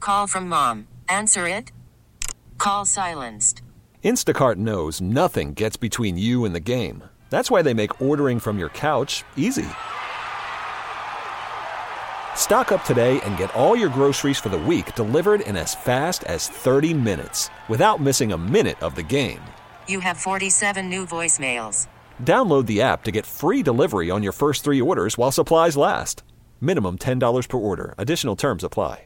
Call from mom. Answer it. Call silenced. Instacart knows nothing gets between you and the game. That's why they make ordering from your couch easy. Stock up today and get all your groceries for the week delivered in as fast as 30 minutes without missing a minute of the game. You have 47 new voicemails. Download the app to get free delivery on your first 3 orders while supplies last. Minimum $10 per order. Additional terms apply.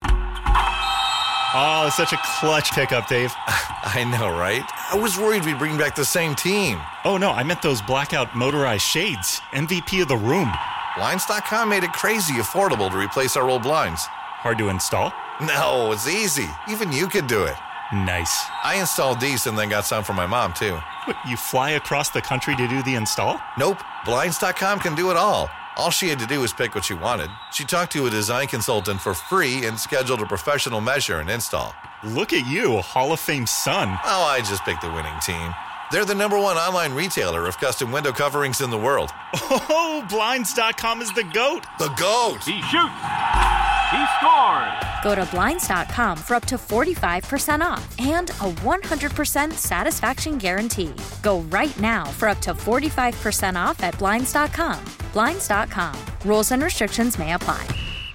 Oh, such a clutch pickup, Dave. I know, right? I was worried we'd bring back the same team. Oh, no, I meant those blackout motorized shades. MVP of the room. Blinds.com made it crazy affordable to replace our old blinds. Hard to install? No, it's easy. Even you could do it. Nice. I installed these and then got some for my mom, too. What, you fly across the country to do the install? Nope. Blinds.com can do it all. All she had to do was pick what she wanted. She talked to a design consultant for free and scheduled a professional measure and install. Look at you, Hall of Fame son. Oh, I just picked the winning team. They're the #1 online retailer of custom window coverings in the world. Oh, Blinds.com is the GOAT. The GOAT! He shoots. He scores. Go to Blinds.com for up to 45% off and a 100% satisfaction guarantee. Go right now for up to 45% off at Blinds.com. Blinds.com. Rules and restrictions may apply.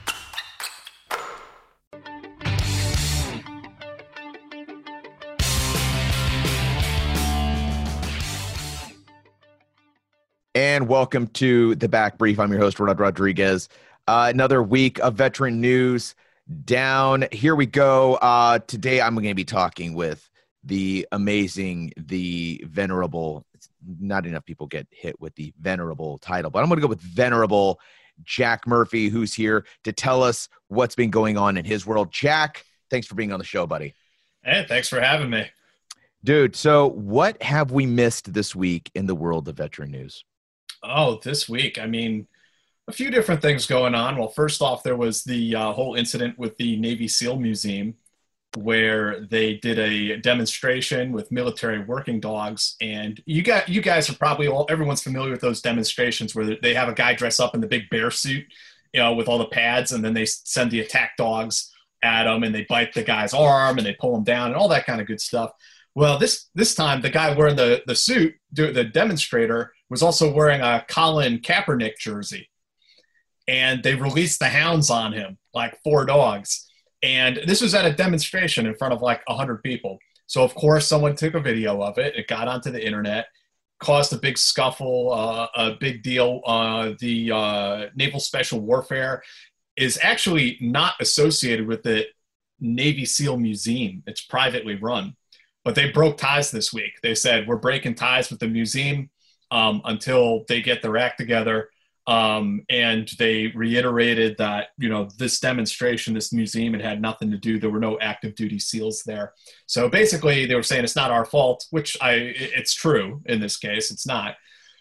And welcome to the Back Brief. I'm your host, Ronald Rodriguez. Another week of veteran news down. Here we go. Today, I'm going to be talking with the amazing, the venerable. Not enough people get hit with the venerable title, but I'm going to go with venerable Jack Murphy, who's here to tell us what's been going on in his world. Jack, thanks for being on the show, buddy. Hey, thanks for having me. Dude, so what have we missed this week in the world of veteran news? Oh, this week, I mean, a few different things going on. Well, first off, there was the whole incident with the Navy SEAL Museum where they did a demonstration with military working dogs. And you guys are probably everyone's familiar with those demonstrations where they have a guy dress up in the big bear suit, you know, with all the pads, and then they send the attack dogs at him and they bite the guy's arm and they pull him down and all that kind of good stuff. Well, this time, the guy wearing the suit, the demonstrator, was also wearing a Colin Kaepernick jersey. And they released the hounds on him, like 4 dogs. And this was at a demonstration in front of like 100 people. So, of course, someone took a video of it. It got onto the internet, caused a big scuffle, a big deal. The Naval Special Warfare is actually not associated with the Navy SEAL Museum. It's privately run. But they broke ties this week. They said, we're breaking ties with the museum until they get their act together. And they reiterated that, you know, this demonstration, this museum, it had nothing to do. There were no active duty SEALs there. So basically they were saying it's not our fault, which it's true in this case. It's not.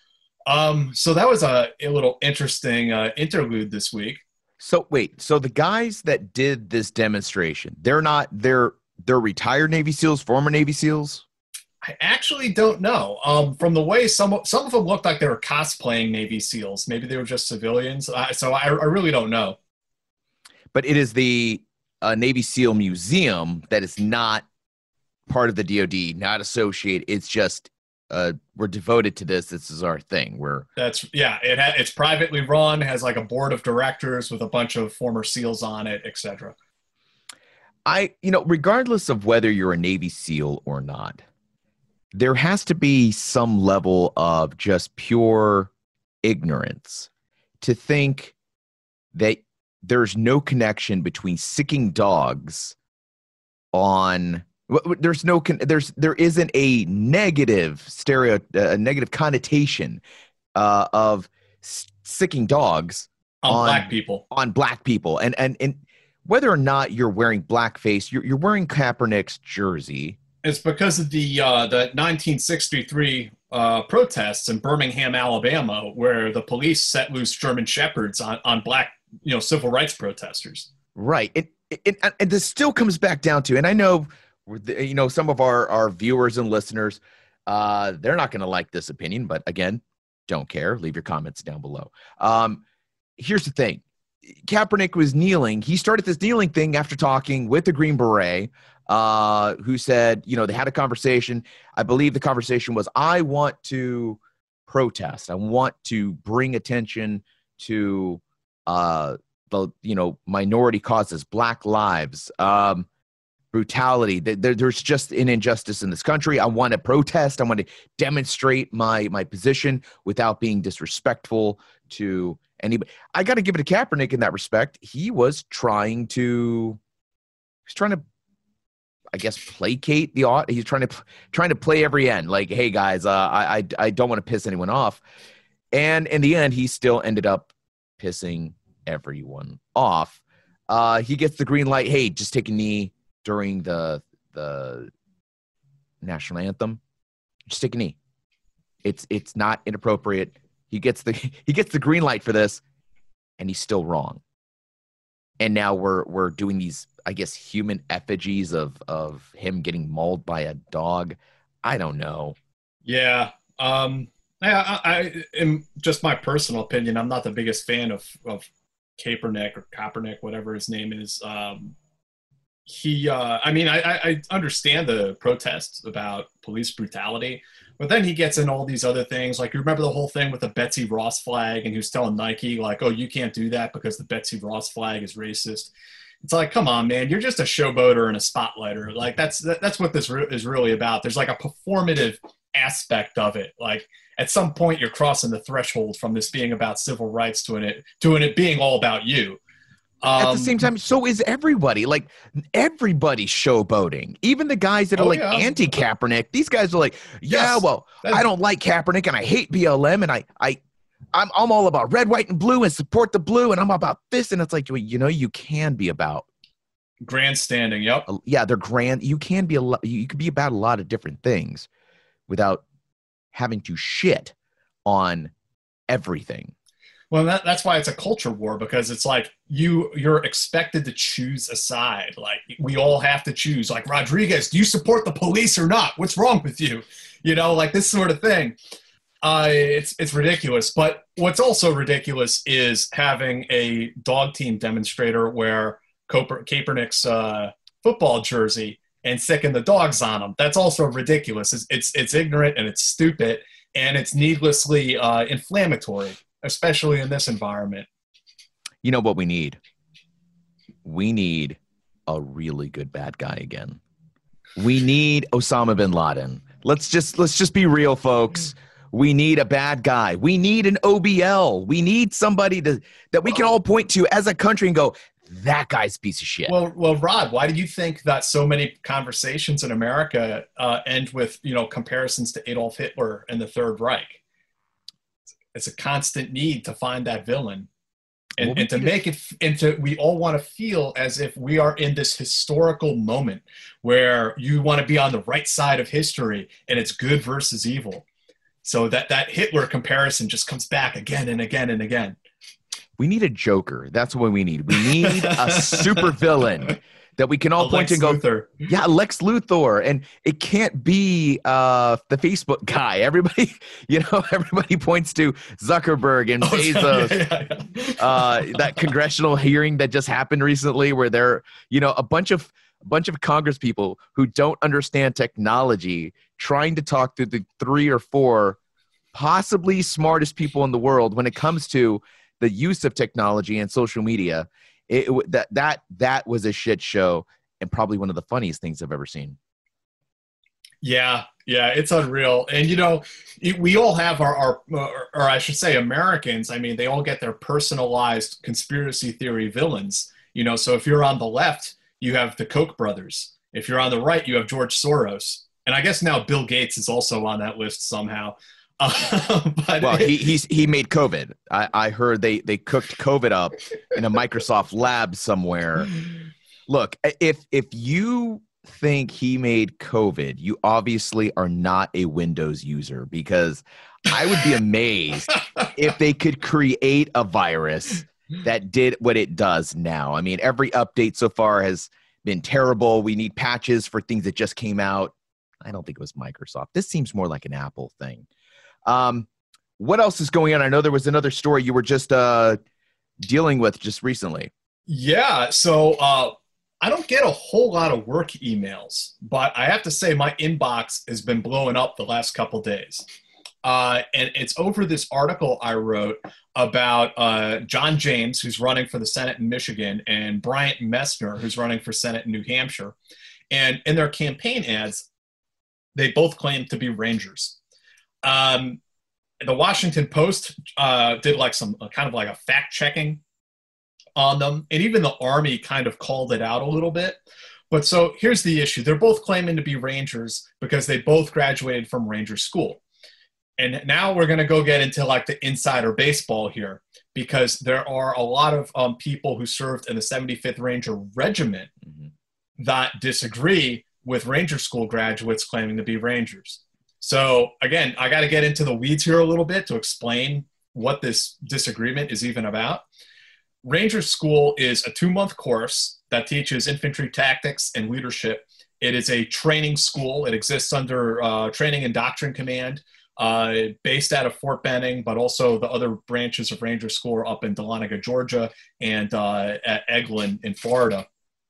So that was a little interesting interlude this week. So wait, so the guys that did this demonstration, they're retired Navy SEALs, former Navy SEALs? I actually don't know. From the way some of them looked like they were cosplaying Navy SEALs. Maybe they were just civilians. So I really don't know. But it is the Navy SEAL Museum that is not part of the DoD, not associated. It's just we're devoted to this. This is our thing. It's privately run. Has like a board of directors with a bunch of former SEALs on it, etc. Regardless of whether you're a Navy SEAL or not, there has to be some level of just pure ignorance to think that there's no connection between sicking dogs there isn't a negative negative connotation of sicking dogs on black people. And whether or not you're wearing blackface, you're wearing Kaepernick's jersey. It's because of the 1963 protests in Birmingham, Alabama, where the police set loose German Shepherds on black, civil rights protesters. Right. And this still comes back down to, and I know, some of our viewers and listeners, they're not going to like this opinion, but again, don't care. Leave your comments down below. Here's the thing. Kaepernick was kneeling. He started this kneeling thing after talking with the Green Beret, who said, they had a conversation. I believe the conversation was, I want to protest. I want to bring attention to the minority causes, Black lives, brutality. There's just an injustice in this country. I want to protest. I want to demonstrate my position without being disrespectful to anybody. I got to give it to Kaepernick in that respect. He was trying to, I guess, placate the audience. He's trying to play every end. Like, hey guys, I don't want to piss anyone off. And in the end, he still ended up pissing everyone off. He gets the green light. Hey, just take a knee during the national anthem. Just take a knee. It's not inappropriate. He gets the green light for this, and he's still wrong. And now we're doing these, I guess, human effigies of him getting mauled by a dog. I don't know. Yeah. I in just my personal opinion, I'm not the biggest fan of Kaepernick, whatever his name is. I understand the protests about police brutality, but then he gets in all these other things. Like, you remember the whole thing with the Betsy Ross flag, and he was telling Nike, like, oh, you can't do that because the Betsy Ross flag is racist. It's like, come on, man, you're just a showboater and a spotlighter. Like, that's what this is really about. There's like a performative aspect of it. Like, at some point you're crossing the threshold from this being about civil rights to it being all about you. At the same time, so is everybody. Like, everybody's showboating. Even the guys that are anti-Kaepernick. These guys are like, I don't like Kaepernick and I hate BLM and I'm all about red, white, and blue and support the blue and I'm about this. And it's like, you can be about grandstanding. Yep. Yeah, they're grand. You can be you could be about a lot of different things without having to shit on everything. Well, that's why it's a culture war, because it's like you're expected to choose a side. Like, we all have to choose. Like, Rodriguez, do you support the police or not? What's wrong with you? Like this sort of thing. It's ridiculous. But what's also ridiculous is having a dog team demonstrator wear Kaepernick's football jersey and sicking the dogs on him. That's also ridiculous. It's ignorant and it's stupid and it's needlessly inflammatory, especially in this environment. You know what we need? We need a really good bad guy again. We need Osama bin Laden. Let's just be real, folks. We need a bad guy. We need an OBL. We need somebody that we can all point to as a country and go, that guy's a piece of shit. Well, Rod, why do you think that so many conversations in America end with, comparisons to Adolf Hitler and the Third Reich? It's a constant need to find that villain and to make it we all want to feel as if we are in this historical moment where you want to be on the right side of history and it's good versus evil. So that Hitler comparison just comes back again and again and again. We need a Joker. That's what we need. We need a super villain that we can all point to and go, Luthor. Yeah, Lex Luthor. And it can't be the Facebook guy. Everybody points to Zuckerberg and Bezos. That congressional hearing that just happened recently where they're, a bunch of Congress people who don't understand technology trying to talk to the 3 or 4 possibly smartest people in the world when it comes to the use of technology and social media. That was a shit show and probably one of the funniest things I've ever seen. Yeah, it's unreal. And, we all have or I should say Americans, I mean, they all get their personalized conspiracy theory villains. So if you're on the left, you have the Koch brothers. If you're on the right, you have George Soros. And I guess now Bill Gates is also on that list somehow. But he made COVID. I heard they cooked COVID up in a Microsoft lab somewhere. Look, if you think he made COVID, you obviously are not a Windows user, because I would be amazed if they could create a virus that did what it does now. I mean, every update so far has been terrible. We need patches for things that just came out. I don't think it was Microsoft. This seems more like an Apple thing. What else is going on? I know there was another story you were just dealing with just recently? Yeah, so I don't get a whole lot of work emails, but I have to say my inbox has been blowing up the last couple days. And it's over this article I wrote about John James, who's running for the Senate in Michigan, and Bryant Messner, who's running for Senate in New Hampshire. And in their campaign ads, they both claim to be Rangers. The Washington Post did like some kind of like a fact checking on them, and even the Army kind of called it out a little bit. But so here's the issue. They're both claiming to be Rangers because they both graduated from Ranger School. And now we're going to go get into like the insider baseball here, because there are a lot of people who served in the 75th Ranger Regiment that disagree with Ranger School graduates claiming to be Rangers. So again, I got to get into the weeds here a little bit to explain what this disagreement is even about. Ranger School is a 2-month course that teaches infantry tactics and leadership. It is a training school. It exists under Training and Doctrine Command, based out of Fort Benning, but also the other branches of Ranger School are up in Dahlonega, Georgia, and at Eglin in Florida.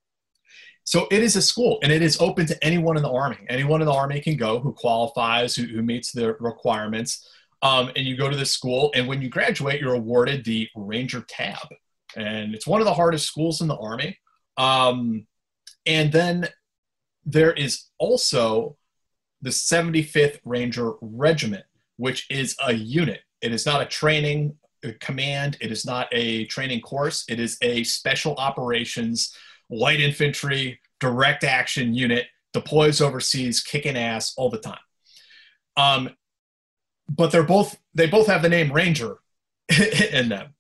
So it is a school, and it is open to anyone in the Army. Anyone in the Army can go who qualifies, who meets the requirements, and you go to this school, and when you graduate, you're awarded the Ranger Tab. And it's one of the hardest schools in the Army. And then there is also the 75th Ranger Regiment, which is a unit. It is not a training command. It is not a training course. It is a special operations, light infantry, direct action unit, deploys overseas, kicking ass all the time. But they both have the name Ranger in them.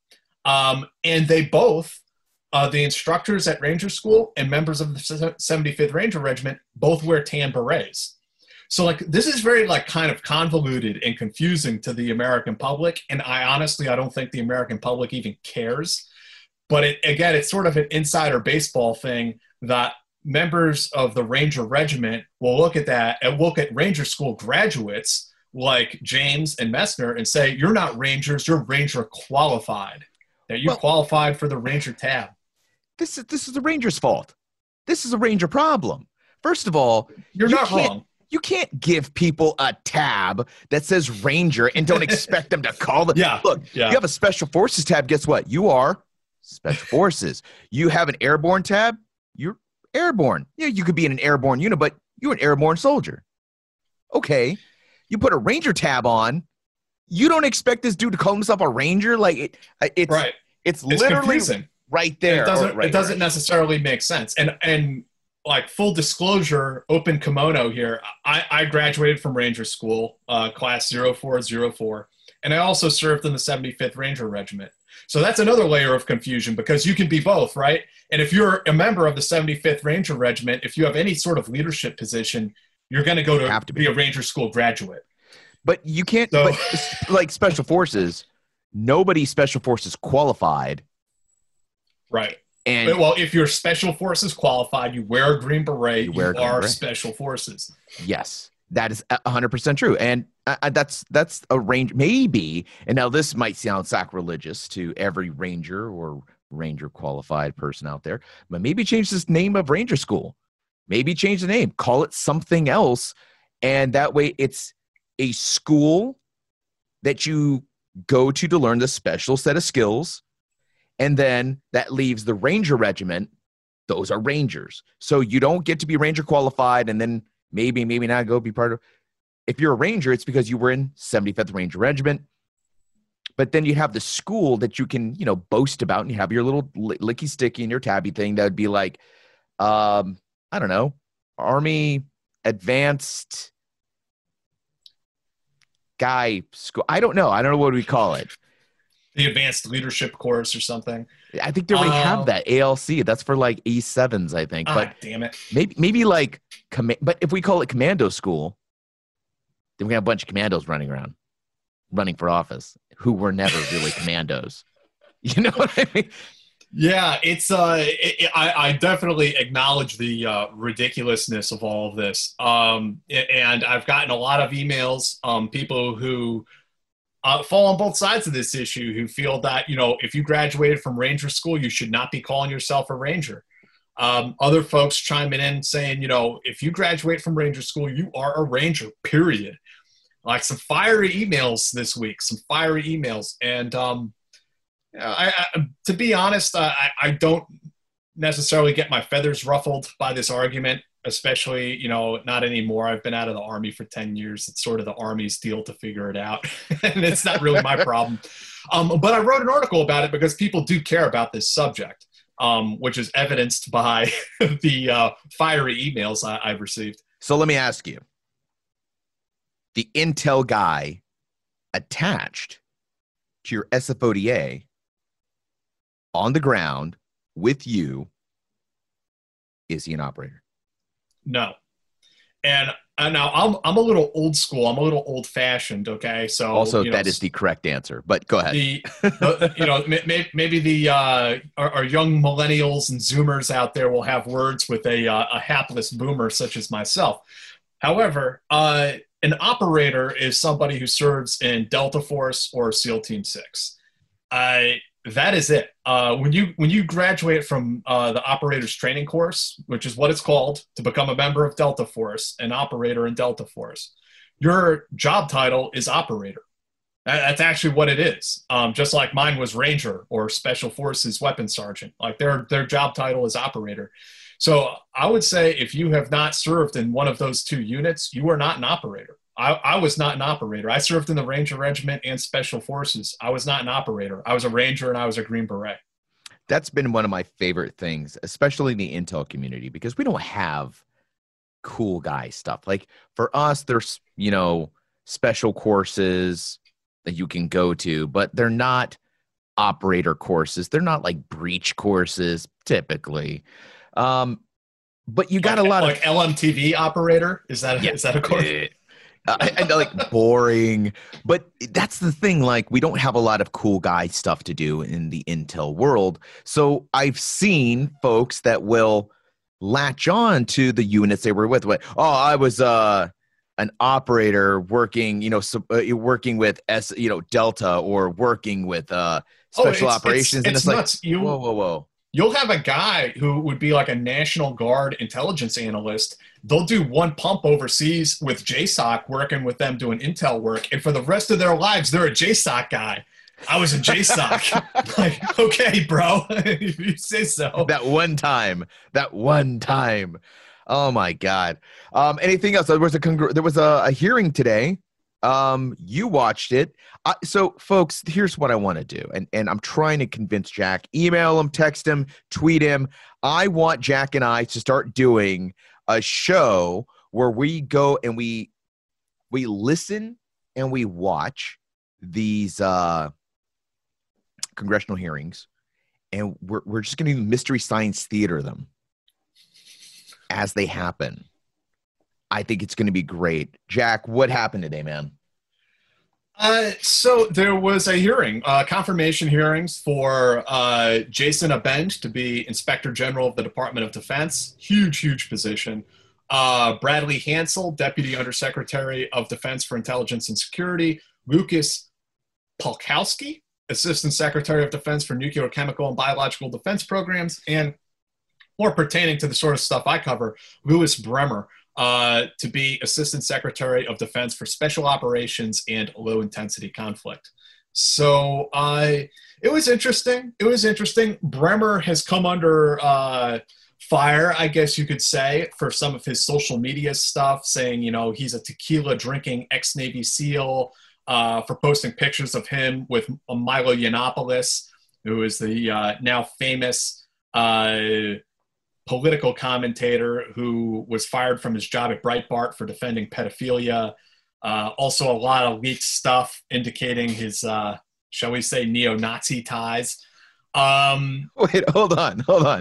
And they both, the instructors at Ranger School and members of the 75th Ranger Regiment, both wear tan berets. So like, this is very like kind of convoluted and confusing to the American public. And I don't think the American public even cares. But it's sort of an insider baseball thing that members of the Ranger Regiment will look at that and look at Ranger School graduates like James and Messner and say, you're not Rangers, you're Ranger qualified. That you qualified for the Ranger Tab. This is the Rangers' fault. This is a Ranger problem. First of all, you're not wrong. You can't give people a tab that says Ranger and don't expect them to call them. You have a Special Forces tab. Guess what? You are Special Forces. You have an airborne tab. You're airborne. Yeah, you could be in an airborne unit, but you're an airborne soldier. Okay. You put a Ranger tab on. You don't expect this dude to call himself a Ranger? Like it's right. It's literally confusing. Right there. It doesn't necessarily make sense. And like full disclosure, open kimono here. I graduated from Ranger School, class 0404, and I also served in the 75th Ranger Regiment. So that's another layer of confusion because you can be both, right? And if you're a member of the 75th Ranger Regiment, if you have any sort of leadership position, you're going to go to be a Ranger School graduate. But you can't, but like Special Forces, nobody Special Forces qualified. Right. And well, if you're Special Forces qualified, you wear a Green Beret, you are Special Forces. Yes, that is 100% true. And that's a range, maybe. And now this might sound sacrilegious to every Ranger or Ranger qualified person out there, but maybe change this name of Ranger School. Maybe change the name, call it something else. And that way it's a school that you go to learn the special set of skills. And then that leaves the Ranger Regiment. Those are Rangers. So you don't get to be Ranger qualified and then maybe not go be part of. If you're a Ranger, it's because you were in 75th Ranger Regiment. But then you have the school that you can, boast about, and you have your little licky sticky and your tabby thing that would be like, I don't know, Army Advanced Guy School. I don't know what we call it. The Advanced Leadership Course or something. I think they already have that ALC. That's for like E7s, I think. But damn it. Maybe like but if we call it Commando School, then we have a bunch of commandos running around, running for office, who were never really commandos. You know what I mean? Yeah, it's I definitely acknowledge the ridiculousness of all of this. And I've gotten a lot of emails, people who fall on both sides of this issue who feel that, if you graduated from Ranger school, you should not be calling yourself a Ranger. Other folks chiming in saying, if you graduate from Ranger school, you are a Ranger, period. Like some fiery emails this week, And to be honest, I don't necessarily get my feathers ruffled by this argument, especially, not anymore. I've been out of the Army for 10 years. It's sort of the Army's deal to figure it out. And it's not really my problem. But I wrote an article about it because people do care about this subject, which is evidenced by the fiery emails I've received. So let me ask you, the Intel guy attached to your SFODA on the ground with you, is he an operator? No. And now I'm a little old school. I'm a little old fashioned. Okay. So also that is the correct answer, but go ahead. Maybe the our young millennials and Zoomers out there will have words with a hapless boomer such as myself. However, an operator is somebody who serves in Delta Force or SEAL Team 6. That is it. When you graduate from the operator's training course, which is what it's called, to become a member of Delta Force, an operator in Delta Force, your job title is operator. That's actually what it is. Just like mine was Ranger or Special Forces Weapons Sergeant. Like their job title is operator. So I would say if you have not served in one of those two units, you are not an operator. I was not an operator. I served in the Ranger Regiment and Special Forces. I was not an operator. I was a Ranger and I was a Green Beret. That's been one of my favorite things, especially in the Intel community, because we don't have cool guy stuff. Like for us, there's, special courses that you can go to, but they're not operator courses. They're not like breach courses typically. But you got a lot like LMTV operator. Is that a course? I know, like boring, but that's the thing. Like we don't have a lot of cool guy stuff to do in the Intel world. So I've seen folks that will latch on to the units they were with. I was an operator working, working with Delta or working with special operations. It's and nuts. Like, whoa. You'll have a guy who would be like a National Guard intelligence analyst. They'll do one pump overseas with JSOC, working with them doing intel work. And for the rest of their lives, they're a JSOC guy. I was a JSOC. Like, okay, bro, if you say so. That one time. Oh my God. Anything else? There was a hearing today. You watched it. So folks, here's what I want to do. And I'm trying to convince Jack, email him, text him, tweet him. I want Jack and I to start doing a show where we go and we listen and we watch these congressional hearings, and we're just going to Mystery Science Theater them as they happen. I think it's going to be great. Jack, what happened today, man? So there was a hearing, confirmation hearings for Jason Abend to be Inspector General of the Department of Defense. Huge position. Bradley Hansel, Deputy Undersecretary of Defense for Intelligence and Security. Lucas Polkowski, Assistant Secretary of Defense for Nuclear, Chemical, and Biological Defense Programs. And more pertaining to the sort of stuff I cover, Louis Bremer, to be Assistant Secretary of Defense for Special Operations and Low-Intensity Conflict. So it was interesting. Bremer has come under fire, I guess you could say, for some of his social media stuff, saying, he's a tequila-drinking ex-Navy SEAL, for posting pictures of him with Milo Yiannopoulos, who is the now famous political commentator who was fired from his job at Breitbart for defending pedophilia. Also a lot of leaked stuff indicating his, shall we say, neo-Nazi ties. Wait, hold on.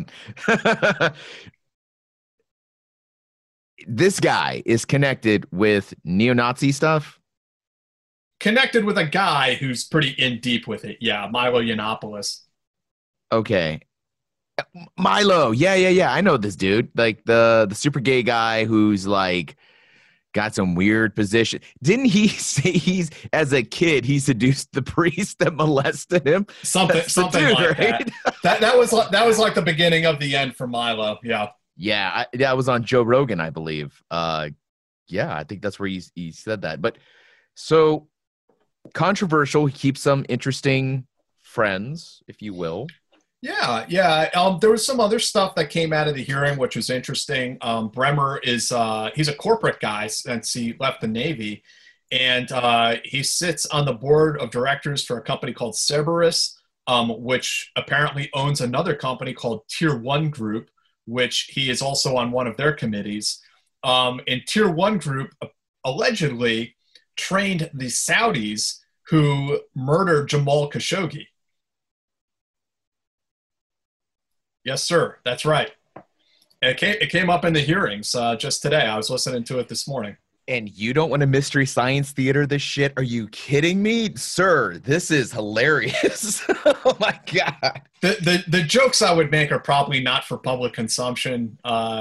This guy is connected with neo-Nazi stuff? Connected with a guy who's pretty in deep with it. Yeah, Milo Yiannopoulos. Okay. Milo, yeah. I know this dude, like the super gay guy who's like got some weird position. Didn't he say as a kid, he seduced the priest that molested him? Something like right? that. That was like the beginning of the end for Milo. Yeah. Yeah. That was on Joe Rogan, I believe. Yeah, I think that's where he said that. But so controversial. He keeps some interesting friends, if you will. Yeah. There was some other stuff that came out of the hearing, which was interesting. Bremer is he's a corporate guy since he left the Navy, and he sits on the board of directors for a company called Cerberus, which apparently owns another company called Tier 1 Group, which he is also on one of their committees. And Tier 1 Group allegedly trained the Saudis who murdered Jamal Khashoggi. Yes, sir. That's right. It came up in the hearings just today. I was listening to it this morning. And you don't want to Mystery Science Theater this shit? Are you kidding me? Sir, this is hilarious. Oh, my God. The jokes I would make are probably not for public consumption.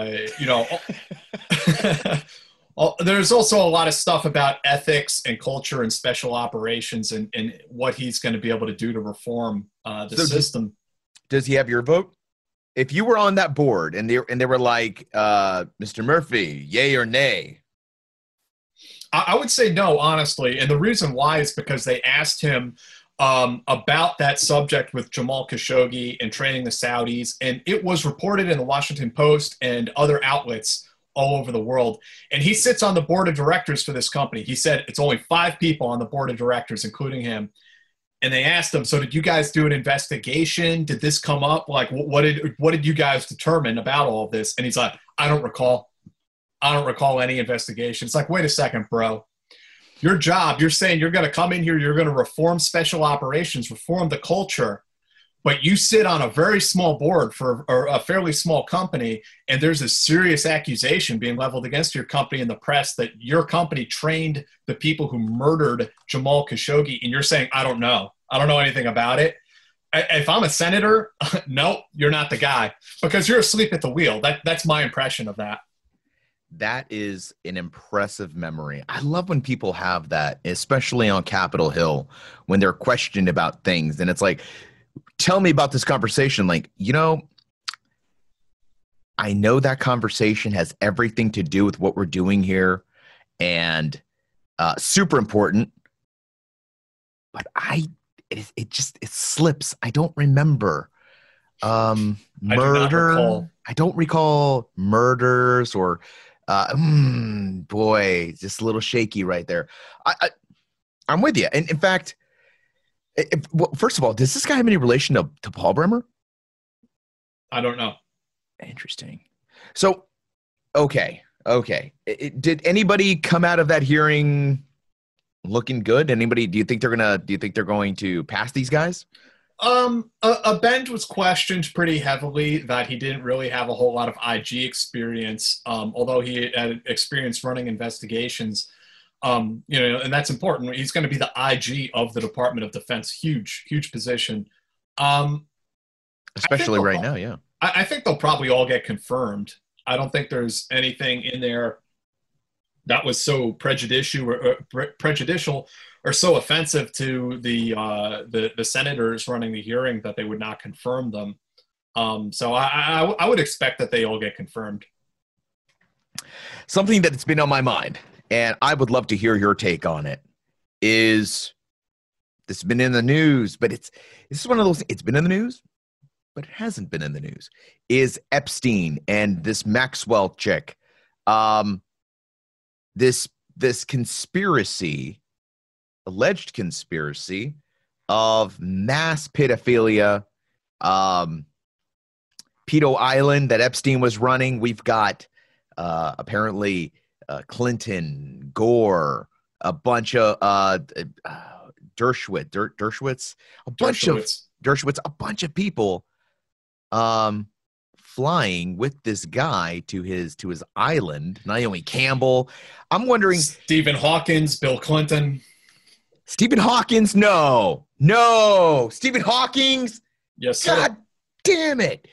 There's also a lot of stuff about ethics and culture and special operations and what he's going to be able to do to reform the system. Does he have your vote? If you were on that board and they were like, Mr. Murphy, yay or nay? I would say no, honestly. And the reason why is because they asked him about that subject with Jamal Khashoggi and training the Saudis. And it was reported in the Washington Post and other outlets all over the world. And he sits on the board of directors for this company. He said it's only 5 people on the board of directors, including him. And they asked him, so did you guys do an investigation? Did this come up? Like, what did you guys determine about all of this? And he's like, I don't recall any investigation. It's like, wait a second, bro. Your job, you're saying you're going to come in here, you're going to reform special operations, reform the culture, but you sit on a very small board for a fairly small company, and there's a serious accusation being leveled against your company in the press that your company trained the people who murdered Jamal Khashoggi, and you're saying, I don't know anything about it. If I'm a senator, no, you're not the guy, because you're asleep at the wheel. That's my impression of that. That is an impressive memory. I love when people have that, especially on Capitol Hill, when they're questioned about things. And it's like, tell me about this conversation. Like, I know that conversation has everything to do with what we're doing here and super important, but it slips. I don't remember murder. I don't recall murders or boy, just a little shaky right there. I'm with you. And in fact, well, first of all, does this guy have any relation to Paul Bremer? I don't know. Interesting. So, okay. Did anybody come out of that hearing looking good? Anybody? Do you think they're going to pass these guys? Abend was questioned pretty heavily that he didn't really have a whole lot of IG experience, although he had experience running investigations. And that's important. He's going to be the IG of the Department of Defense. Huge position. Especially right now, yeah. I think they'll probably all get confirmed. I don't think there's anything in there that was so prejudicial or so offensive to the senators running the hearing that they would not confirm them. So I would expect that they all get confirmed. Something that's been on my mind, and I would love to hear your take on it, is this has been in the news, but this is one of those, it's been in the news, but it hasn't been in the news, is Epstein and this Maxwell chick. This conspiracy, alleged conspiracy of mass pedophilia, Pedo Island that Epstein was running. We've got apparently Clinton, Gore, a bunch of Dershowitz, a bunch of people flying with this guy to his island. Naomi Campbell. I'm wondering, Stephen Hawkins, Bill Clinton. Stephen Hawkins, no, Stephen Hawkins. Yes, sir. God damn it.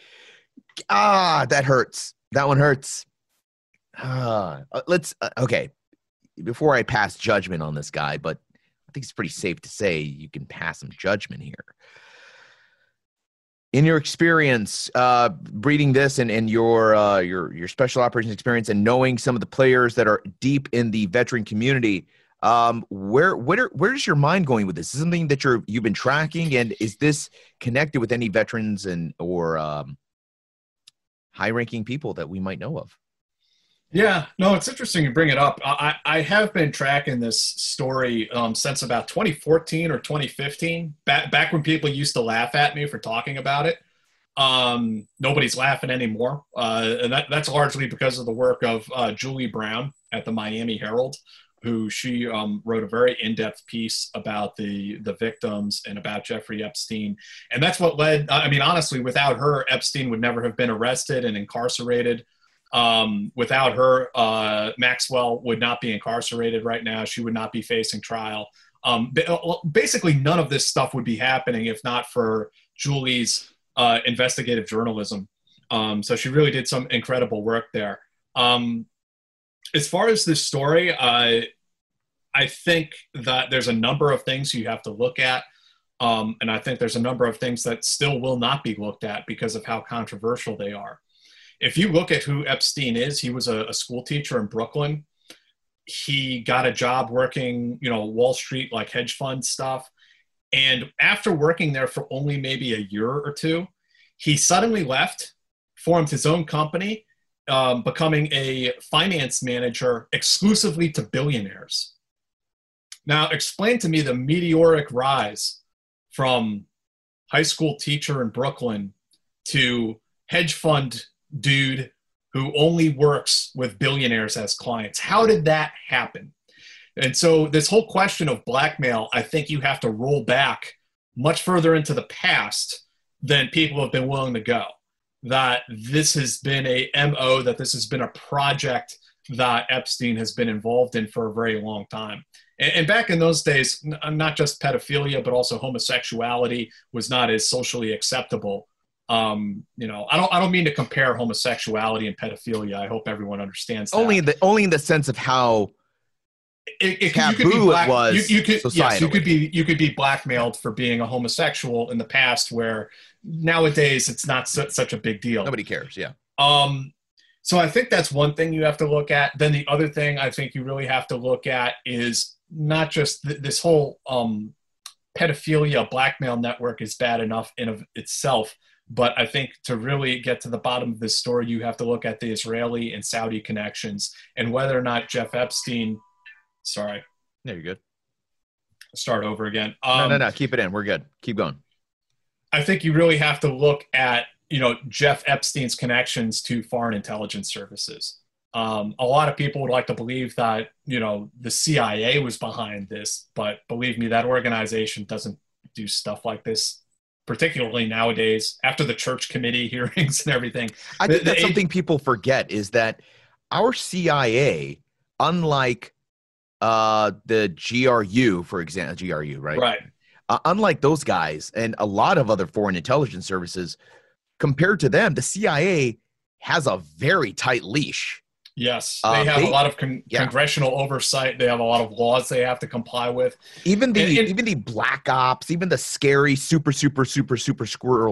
That hurts. That one hurts. Okay. before I pass judgment on this guy, but I think it's pretty safe to say you can pass some judgment here. In your experience, reading this and your special operations experience and knowing some of the players that are deep in the veteran community, where's your mind going with this? Is this something that you've been tracking, and is this connected with any veterans or high-ranking people that we might know of? Yeah, no, it's interesting you bring it up. I have been tracking this story since about 2014 or 2015, back when people used to laugh at me for talking about it. Nobody's laughing anymore, and that's largely because of the work of Julie Brown at the Miami Herald, who she wrote a very in-depth piece about the victims and about Jeffrey Epstein. And that's what led, I mean, honestly, without her, Epstein would never have been arrested and incarcerated. Without her, Maxwell would not be incarcerated right now. She would not be facing trial. Basically, none of this stuff would be happening if not for Julie's investigative journalism. So she really did some incredible work there. As far as this story, I think that there's a number of things you have to look at. And I think there's a number of things that still will not be looked at because of how controversial they are. If you look at who Epstein is, he was a school teacher in Brooklyn. He got a job working, Wall Street, like hedge fund stuff. And after working there for only maybe a year or two, he suddenly left, formed his own company, becoming a finance manager exclusively to billionaires. Now, explain to me the meteoric rise from high school teacher in Brooklyn to hedge fund dude who only works with billionaires as clients. How did that happen? And so this whole question of blackmail, I think you have to roll back much further into the past than people have been willing to go. That this has been a MO, that this has been a project that Epstein has been involved in for a very long time. And back in those days, not just pedophilia, but also homosexuality was not as socially acceptable. I don't mean to compare homosexuality and pedophilia. I hope everyone understands that. Only in the sense of how taboo it was. You could be blackmailed for being a homosexual in the past, where nowadays it's not such a big deal. Nobody cares. Yeah. So I think that's one thing you have to look at. Then the other thing I think you really have to look at is not just this whole pedophilia blackmail network is bad enough in of itself. But I think to really get to the bottom of this story, you have to look at the Israeli and Saudi connections and whether or not Jeff Epstein. Sorry. No, you're good. Start over again. No. Keep it in. We're good. Keep going. I think you really have to look at, Jeff Epstein's connections to foreign intelligence services. A lot of people would like to believe that, the CIA was behind this, but believe me, that organization doesn't do stuff like this. Particularly nowadays, after the church committee hearings and everything. I think that's something people forget is that our CIA, unlike the GRU, for example, GRU, right? Right. Unlike those guys and a lot of other foreign intelligence services, compared to them, the CIA has a very tight leash. Yes, they have a lot of congressional oversight. They have a lot of laws they have to comply with. Even the black ops, even the scary super secret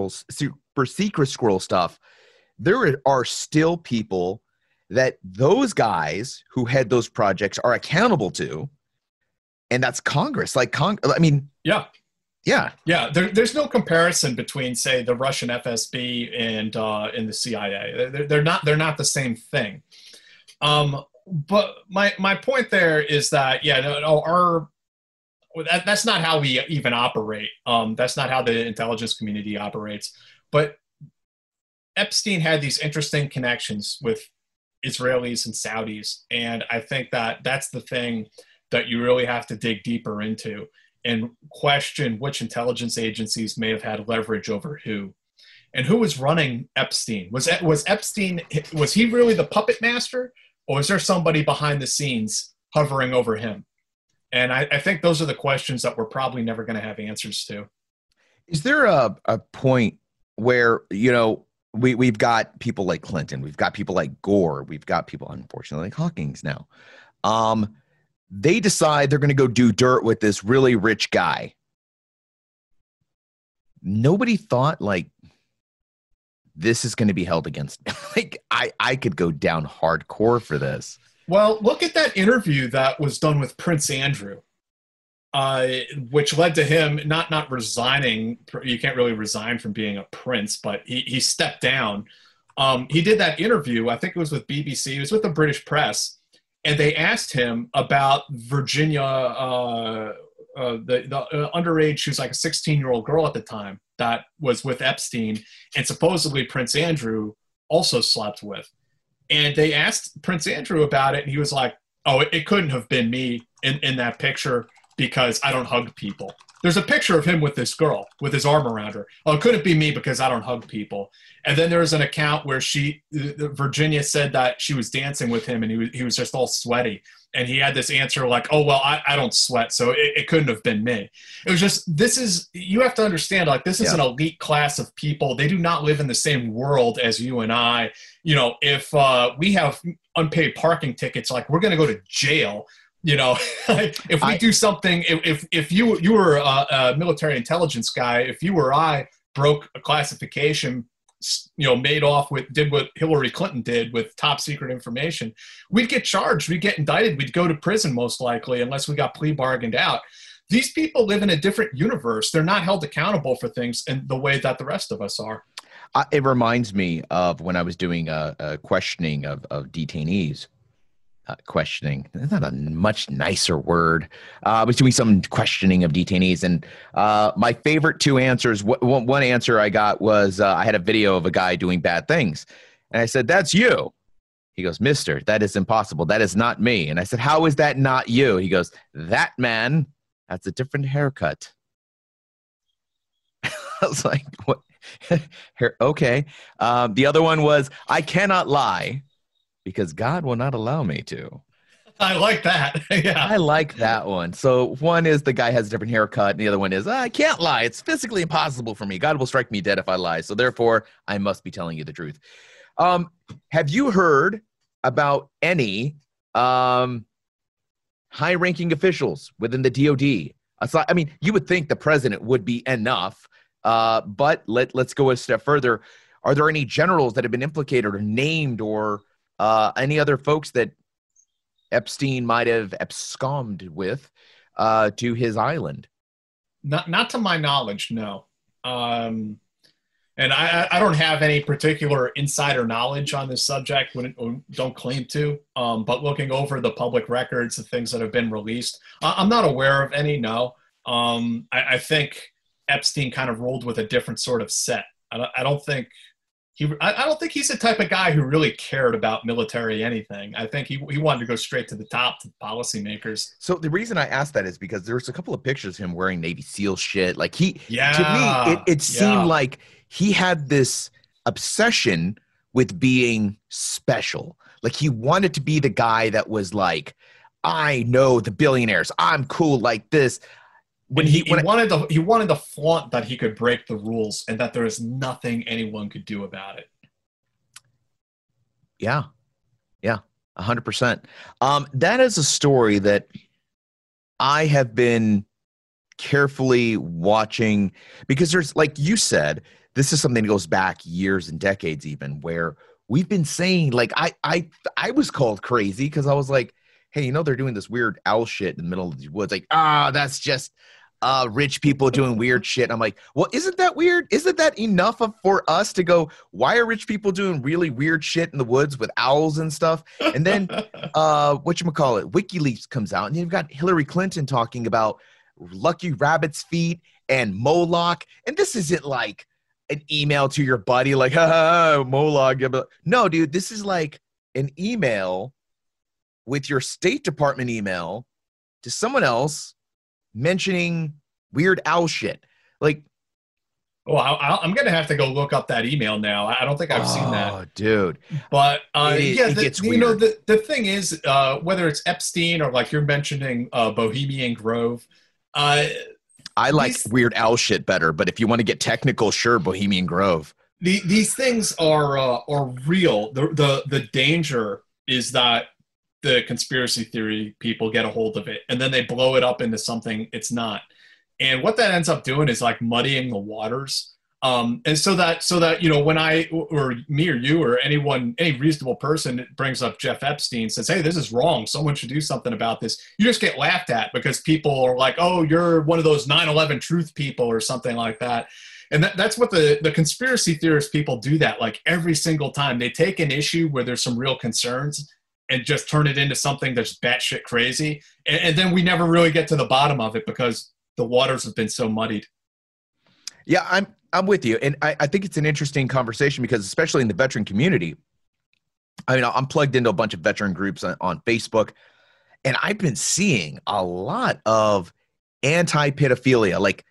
squirrel stuff. There are still people that those guys who head those projects are accountable to, and that's Congress. Yeah. There's no comparison between, say, the Russian FSB and the CIA. They're not the same thing. But my point there is that, that's not how we even operate. That's not how the intelligence community operates. But Epstein had these interesting connections with Israelis and Saudis. And I think that that's the thing that you really have to dig deeper into and question which intelligence agencies may have had leverage over who. And who was running Epstein? Was Epstein, was he really the puppet master? Or is there somebody behind the scenes hovering over him? And I think those are the questions that we're probably never going to have answers to. Is there a point where, we've got people like Clinton, we've got people like Gore, we've got people, unfortunately, like Hawkins now. They decide they're going to go do dirt with this really rich guy. Nobody thought, like, this is going to be held against me. Like, I could go down hardcore for this. Well, look at that interview that was done with Prince Andrew, which led to him not resigning. You can't really resign from being a prince, but he stepped down. He did that interview, I think it was with BBC, it was with the British press, and they asked him about Virginia, the underage, she was like a 16-year-old girl at the time that was with Epstein, and supposedly Prince Andrew also slept with. And they asked Prince Andrew about it, and he was like, oh, it couldn't have been me in that picture because I don't hug people. There's a picture of him with this girl with his arm around her. Oh, it couldn't be me because I don't hug people. And then there was an account where Virginia said that she was dancing with him and he was just all sweaty. And he had this answer like, oh, well, I don't sweat, so it couldn't have been me. It was just, you have to understand, like, this is an elite class of people. They do not live in the same world as you and I. You know, if we have unpaid parking tickets, like, we're going to go to jail. You know, if we do something, if you were a military intelligence guy, if you or I broke a classification, you know, did what Hillary Clinton did with top secret information, we'd get charged, we'd get indicted, we'd go to prison most likely unless we got plea bargained out. These people live in a different universe. They're not held accountable for things in the way that the rest of us are. It reminds me of when I was doing a questioning of detainees. Questioning, it's not a much nicer word. I was doing some questioning of detainees, and my favorite two answers, one answer I got was I had a video of a guy doing bad things, and I said, that's you. He goes, mister, that is impossible. That is not me. And I said, how is that not you? He goes, that man, that's a different haircut. I was like, what? Okay. The other one was, I cannot lie because God will not allow me to. I like that. Yeah. I like that one. So one is the guy has a different haircut, and the other one is, I can't lie. It's physically impossible for me. God will strike me dead if I lie. So therefore, I must be telling you the truth. Have you heard about any high-ranking officials within the DOD? I mean, you would think the president would be enough, but let's go a step further. Are there any generals that have been implicated or named, or any other folks that Epstein might have absconded with to his island? Not to my knowledge, no. And I don't have any particular insider knowledge on this subject, don't claim to, but looking over the public records, the things that have been released, I'm not aware of any, no. I think Epstein kind of ruled with a different sort of set. I don't think he's the type of guy who really cared about military anything. I think he wanted to go straight to the top, to the policymakers. So the reason I asked that is because there's a couple of pictures of him wearing Navy SEAL shit. Like to me, it seemed like he had this obsession with being special. Like he wanted to be the guy that was like, I know the billionaires. I'm cool like this. He wanted to flaunt that he could break the rules and that there is nothing anyone could do about it. Yeah, 100%. That is a story that I have been carefully watching because there's, like you said, this is something that goes back years and decades even, where we've been saying, like, I was called crazy because I was like, hey, they're doing this weird owl shit in the middle of the woods. Like, that's just rich people doing weird shit. I'm like, well, isn't that weird? Isn't that enough for us to go, why are rich people doing really weird shit in the woods with owls and stuff? And then WikiLeaks comes out, and you've got Hillary Clinton talking about lucky rabbit's feet and Moloch. And this isn't like an email to your buddy like, Moloch. No, dude, this is like an email with your State Department email to someone else mentioning weird owl shit. Like, I'm going to have to go look up that email now. I don't think I've seen that. Oh, dude. But it gets weird. The thing is, whether it's Epstein or like you're mentioning Bohemian Grove, I like weird owl shit better, but if you want to get technical, sure, Bohemian Grove. These things are real. The danger is that the conspiracy theory people get a hold of it, and then they blow it up into something it's not. And what that ends up doing is like muddying the waters. And so that, you know, when I, or me or you or anyone, any reasonable person brings up Jeff Epstein, says, hey, this is wrong, someone should do something about this, you just get laughed at because people are like, oh, you're one of those 9/11 truth people or something like that. And that's what the conspiracy theorist people do, that like every single time. They take an issue where there's some real concerns and just turn it into something that's batshit crazy. And then we never really get to the bottom of it because the waters have been so muddied. Yeah, I'm with you. And I think it's an interesting conversation because especially in the veteran community, I mean, I'm plugged into a bunch of veteran groups on Facebook, and I've been seeing a lot of anti-pedophilia, like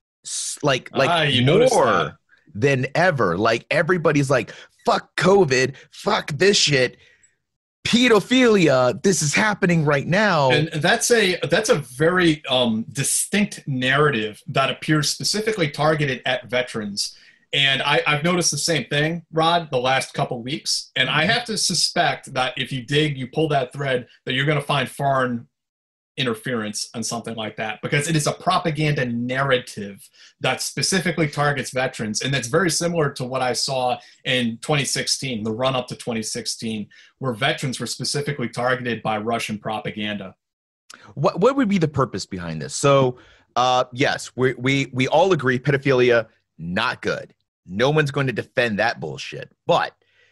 more than ever. Like everybody's like, fuck COVID, fuck this shit. Pedophilia, this is happening right now. And that's a very distinct narrative that appears specifically targeted at veterans. And I've noticed the same thing, Rod, the last couple weeks. And I have to suspect that if you pull that thread, that you're going to find foreign interference and something like that, because it is a propaganda narrative that specifically targets veterans. And that's very similar to what I saw in 2016, the run up to 2016, where veterans were specifically targeted by Russian propaganda. What would be the purpose behind this? So yes, we all agree pedophilia, not good. No one's going to defend that bullshit. But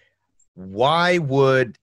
why would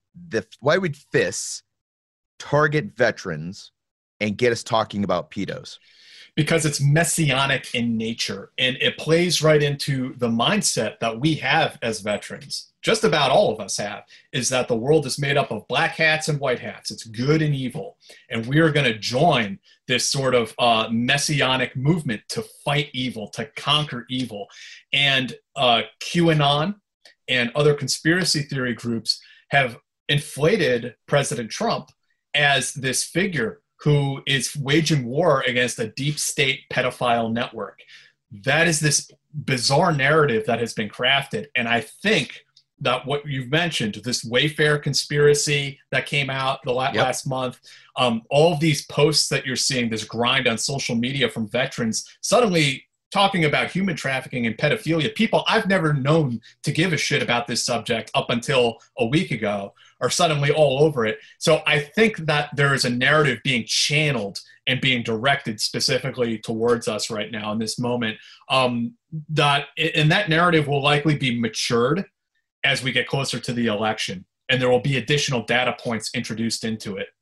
FIS target veterans and get us talking about pedos? Because it's messianic in nature, and it plays right into the mindset that we have as veterans. Just about all of us have, is that the world is made up of black hats and white hats. It's good and evil. And we are going to join this sort of messianic movement to fight evil, to conquer evil. And QAnon and other conspiracy theory groups have inflated President Trump as this figure who is waging war against a deep state pedophile network. That is this bizarre narrative that has been crafted. And I think that what you've mentioned, this Wayfair conspiracy that came out last month, all of these posts that you're seeing, this grind on social media from veterans suddenly talking about human trafficking and pedophilia, people I've never known to give a shit about this subject up until a week ago, are suddenly all over it. So I think that there is a narrative being channeled and being directed specifically towards us right now in this moment, and that narrative will likely be matured as we get closer to the election, and there will be additional data points introduced into it.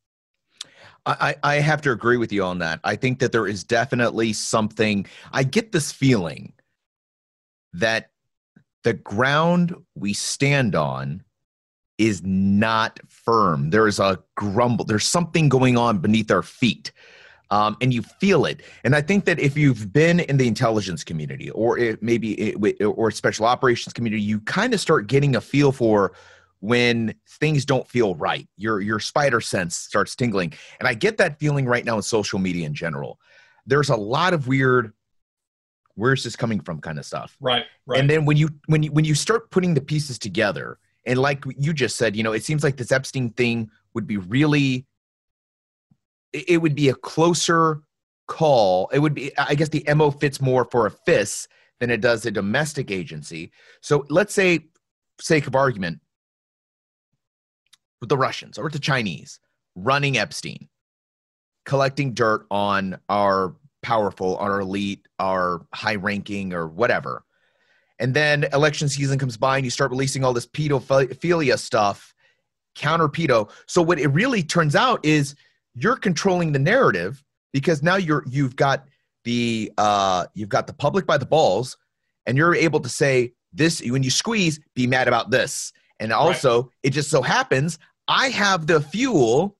I have to agree with you on that. I think that there is definitely something. I get this feeling that the ground we stand on is not firm. There is a grumble. There's something going on beneath our feet. And you feel it. And I think that if you've been in the intelligence community or or special operations community, you kind of start getting a feel for when things don't feel right. Your spider sense starts tingling. And I get that feeling right now in social media in general. There's a lot of weird, where's this coming from kind of stuff. Right. And then when you start putting the pieces together, and like you just said, you know, it seems like this Epstein thing would be really, it would be a closer call. It would be, I guess the MO fits more for a FIS than it does a domestic agency. So let's say, sake of argument, with the Russians or the Chinese running Epstein, collecting dirt on our powerful, our elite, our high ranking or whatever. And then election season comes by and you start releasing all this pedophilia stuff, counter pedo. So what it really turns out is you're controlling the narrative, because now you've got the public by the balls, and you're able to say this, when you squeeze, be mad about this. And also it just so happens I have the fuel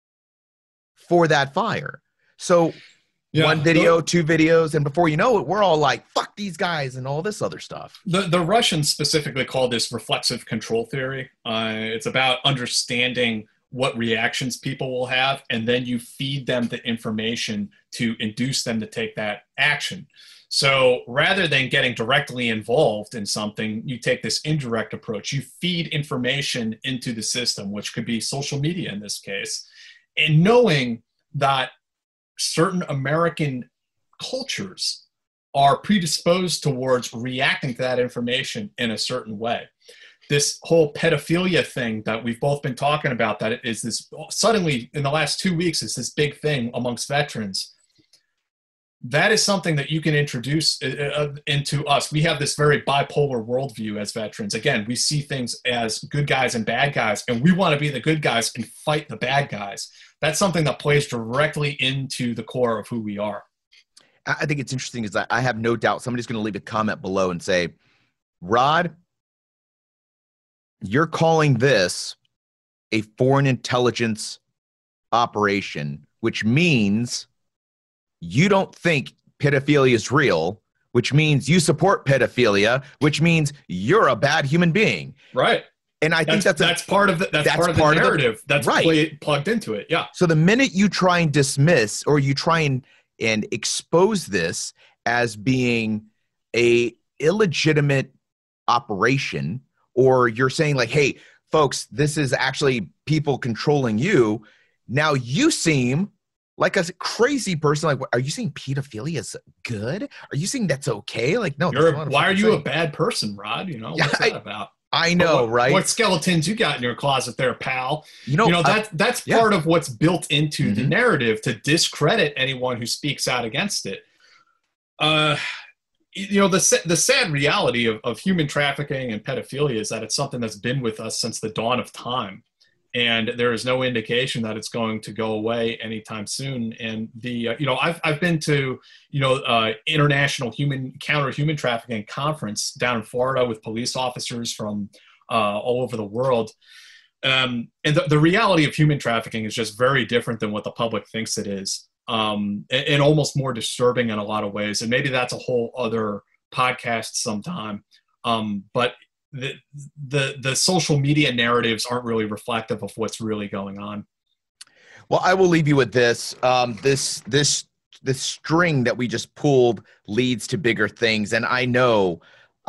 for that fire. So one video, two videos, and before you know it, we're all like, fuck these guys and all this other stuff. The Russians specifically call this reflexive control theory. It's about understanding what reactions people will have, and then you feed them the information to induce them to take that action. So rather than getting directly involved in something, you take this indirect approach. You feed information into the system, which could be social media in this case, and knowing that certain American cultures are predisposed towards reacting to that information in a certain way. This whole pedophilia thing that we've both been talking about, that is this suddenly in the last 2 weeks, is this big thing amongst veterans. That is something that you can introduce into us. We have this very bipolar worldview as veterans. Again, we see things as good guys and bad guys, and we want to be the good guys and fight the bad guys. That's something that plays directly into the core of who we are. I think it's interesting is I have no doubt somebody's going to leave a comment below and say, Rod, you're calling this a foreign intelligence operation, which means you don't think pedophilia is real, which means you support pedophilia, which means you're a bad human being. Right. And I think that's part of the narrative that's right. Plugged into it. Yeah. So the minute you try and dismiss or you try and expose this as being a illegitimate operation, or you're saying like, hey, folks, this is actually people controlling you. Now you seem like a crazy person. Like, are you saying pedophilia is good? Are you saying that's okay? Like, no. Why are you a bad person, Rod? You know, what's that about? I know, right? What skeletons you got in your closet there, pal? That's part of what's built into the narrative to discredit anyone who speaks out against it. The sad reality of human trafficking and pedophilia is that it's something that's been with us since the dawn of time. And there is no indication that it's going to go away anytime soon. And I've been to international counter human trafficking conference down in Florida with police officers from all over the world. And the reality of human trafficking is just very different than what the public thinks it is, and almost more disturbing in a lot of ways. And maybe that's a whole other podcast sometime. But the social media narratives aren't really reflective of what's really going on. Well, I will leave you with this. This string that we just pulled leads to bigger things, and I know.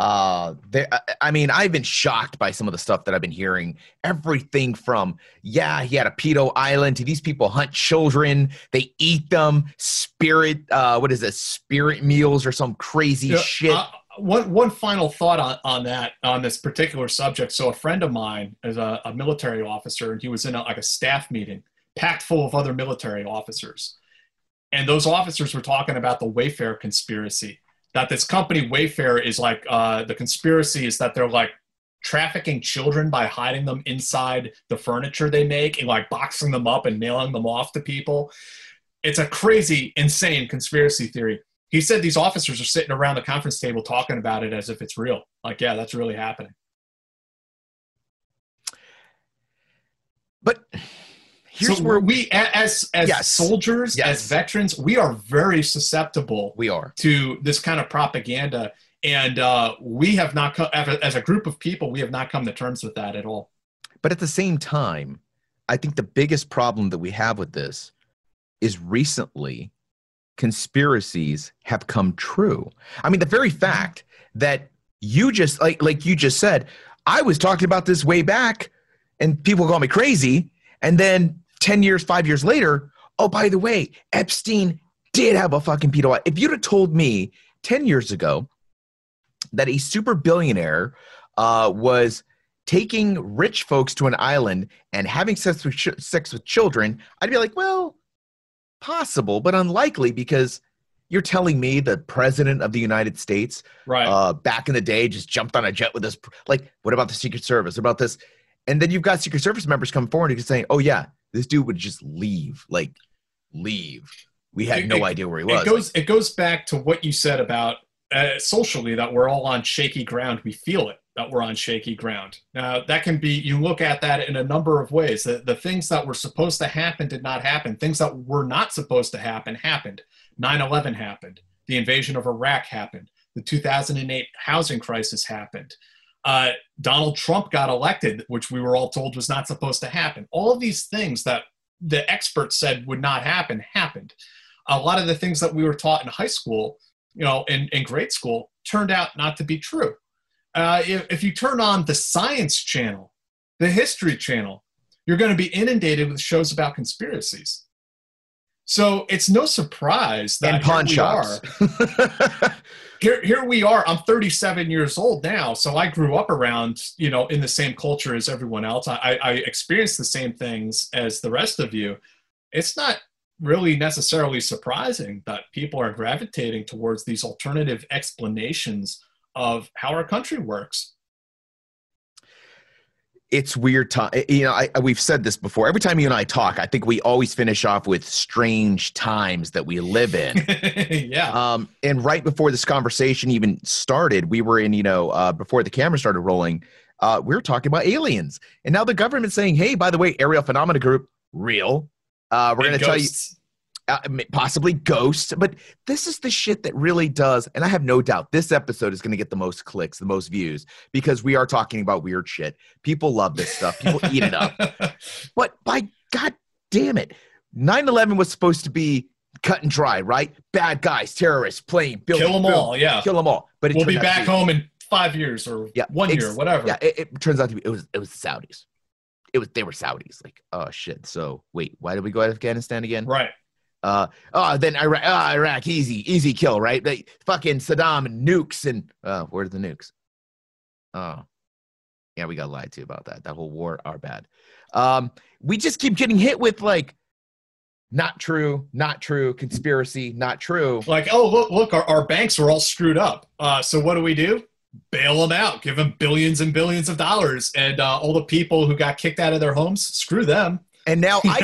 I've been shocked by some of the stuff that I've been hearing. Everything from, he had a pedo island, to these people hunt children, they eat them, spirit meals or some crazy shit. One final thought on this particular subject. So a friend of mine is a military officer, and he was in a staff meeting packed full of other military officers. And those officers were talking about the Wayfair conspiracy, that this company Wayfair is like, the conspiracy is that they're like trafficking children by hiding them inside the furniture they make and like boxing them up and mailing them off to people. It's a crazy, insane conspiracy theory. He said these officers are sitting around the conference table talking about it as if it's real. Like, yeah, that's really happening. But here's where we, as soldiers, as veterans, we are very susceptible. We are to this kind of propaganda, and we have not come, as a group of people, we have not come to terms with that at all. But at the same time, I think the biggest problem that we have with this is recently conspiracies have come true. I mean, the very fact that you just like you just said, I was talking about this way back and people call me crazy. And then 10 years, 5 years later, oh, by the way, Epstein did have a fucking pedo. If you'd have told me 10 years ago that a super billionaire was taking rich folks to an island and having sex with children, I'd be like, well, possible, but unlikely, because you're telling me the president of the United States, back in the day, just jumped on a jet with this. Like, what about the Secret Service? What about this? And then you've got Secret Service members come forward and saying, oh, yeah, this dude would just leave. We had no idea where he was. It goes back to what you said about socially, that we're all on shaky ground. We feel it, that we're on shaky ground. Now, that can be, you look at that in a number of ways. The things that were supposed to happen did not happen. Things that were not supposed to happen happened. 9/11 happened. The invasion of Iraq happened. The 2008 housing crisis happened. Donald Trump got elected, which we were all told was not supposed to happen. All of these things that the experts said would not happen, happened. A lot of the things that we were taught in high school in grade school turned out not to be true. If you turn on the Science Channel, the History Channel, you're going to be inundated with shows about conspiracies. So it's no surprise that and pawn shops. Here we are. I'm 37 years old now, so I grew up around, in the same culture as everyone else. I experienced the same things as the rest of you. It's not really necessarily surprising that people are gravitating towards these alternative explanations of how our country works. It's weird time. We've said this before. Every time you and I talk, I think we always finish off with strange times that we live in. Yeah. And right before this conversation even started, we were in, before the camera started rolling, we were talking about aliens. And now the government's saying, hey, by the way, Aerial Phenomena Group, real. We're going to tell you. Possibly ghosts, but this is the shit that really does, and I have no doubt this episode is going to get the most clicks, the most views, because we are talking about weird shit. People love this stuff. People eat it up. But by God damn it, 9/11 was supposed to be cut and dry, right? Bad guys, terrorists, plane, building, kill them all, yeah. Kill them all. But we'll be back home in 5 years or 1 year, whatever. Yeah, it turns out to be it was the Saudis. They were Saudis. Like, oh shit. So wait, why did we go to Afghanistan again? Right. Then Iraq, easy kill, right? They fucking Saddam and nukes and where's the nukes? Oh, yeah, we got lied to about that. That whole war, our bad. We just keep getting hit with like, not true, conspiracy, not true. Like, oh look, our banks are all screwed up. So what do? Bail them out, give them billions and billions of dollars, and all the people who got kicked out of their homes, screw them. And now I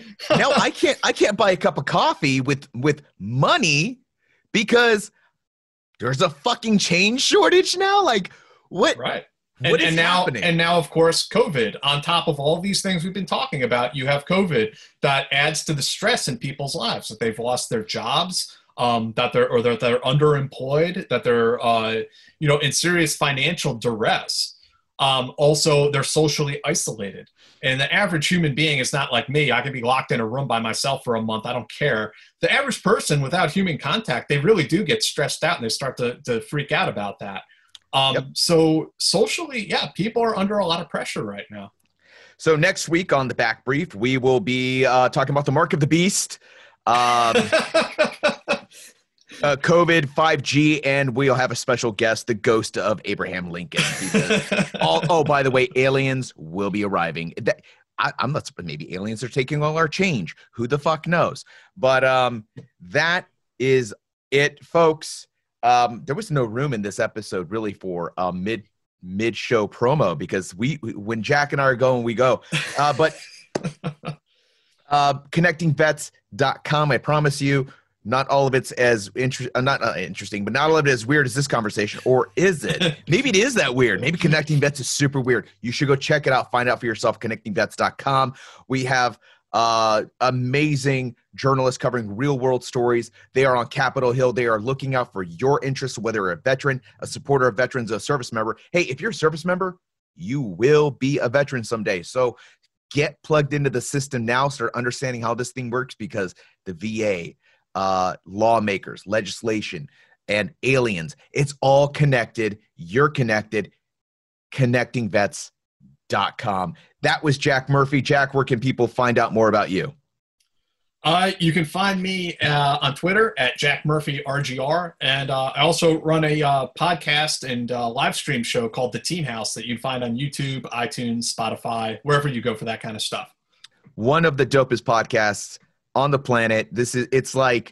can't buy a cup of coffee with money because there's a fucking change shortage now. Like what? Right. What is happening? And now, of course, COVID. On top of all these things we've been talking about, you have COVID that adds to the stress in people's lives, that they've lost their jobs, that they're underemployed, that they're in serious financial duress. Also, they're socially isolated. And the average human being is not like me. I can be locked in a room by myself for a month. I don't care. The average person without human contact, they really do get stressed out and they start to freak out about that. So socially, yeah, people are under a lot of pressure right now. So next week on the Back Brief, we will be talking about the Mark of the Beast, COVID, 5G, and we'll have a special guest, the ghost of Abraham Lincoln. By the way, aliens will be arriving. I'm not. Maybe aliens are taking all our change. Who the fuck knows? But that is it, folks. There was no room in this episode really for mid-show promo because when Jack and I are going, we go. But connectingvets.com, I promise you. Not all of it's as interesting, but not all of it as weird as this conversation. Or is it? Maybe it is that weird. Maybe Connecting Vets is super weird. You should go check it out. Find out for yourself, connectingvets.com. We have amazing journalists covering real-world stories. They are on Capitol Hill. They are looking out for your interests, whether you're a veteran, a supporter of veterans, a service member. Hey, if you're a service member, you will be a veteran someday. So get plugged into the system now. Start understanding how this thing works because the VA, lawmakers, legislation, and aliens. It's all connected. You're connected. ConnectingVets.com. That was Jack Murphy. Jack, where can people find out more about you? You can find me on Twitter at Jack Murphy RGR, and I also run a podcast and live stream show called The Teen House that you can find on YouTube, iTunes, Spotify, wherever you go for that kind of stuff. One of the dopest podcasts on the planet. It's like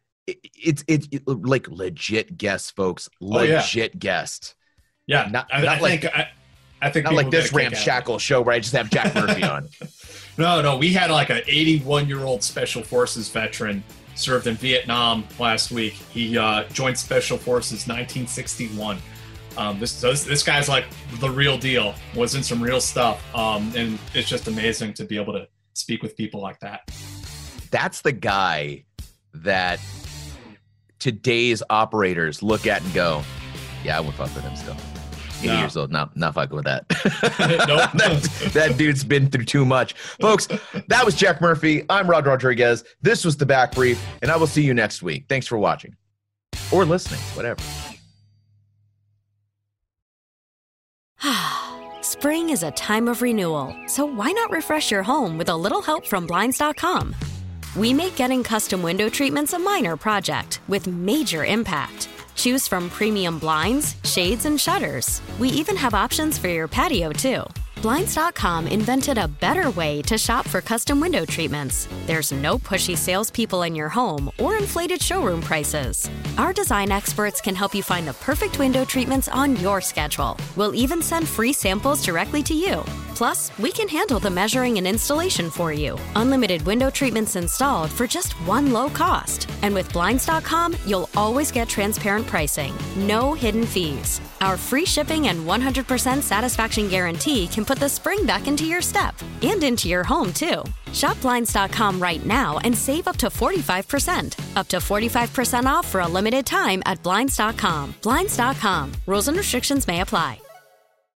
legit guests, folks. Legit guest. Yeah, I think not like this ramshackle show where I just have Jack Murphy on. No, we had like an 81-year-old Special Forces veteran served in Vietnam last week. He joined Special Forces 1961. This guy's like the real deal. Was in some real stuff, and it's just amazing to be able to speak with people like that. That's the guy that today's operators look at and go, yeah, I would fuck with him still. 80 years old, not fucking with that. Nope. that dude's been through too much. Folks, that was Jack Murphy. I'm Rod Rodriguez. This was The Back Brief, and I will see you next week. Thanks for watching. or listening, whatever. Spring is a time of renewal, so why not refresh your home with a little help from Blinds.com? We make getting custom window treatments a minor project with major impact. Choose from premium blinds, shades, and shutters. We even have options for your patio, too. Blinds.com invented a better way to shop for custom window treatments. There's no pushy salespeople in your home or inflated showroom prices. Our design experts can help you find the perfect window treatments on your schedule. We'll even send free samples directly to you. Plus, we can handle the measuring and installation for you. Unlimited window treatments installed for just one low cost. And with Blinds.com, you'll always get transparent pricing. No hidden fees. Our free shipping and 100% satisfaction guarantee can put the spring back into your step and into your home, too. Shop Blinds.com right now and save up to 45%. Up to 45% off for a limited time at Blinds.com. Blinds.com. Rules and restrictions may apply.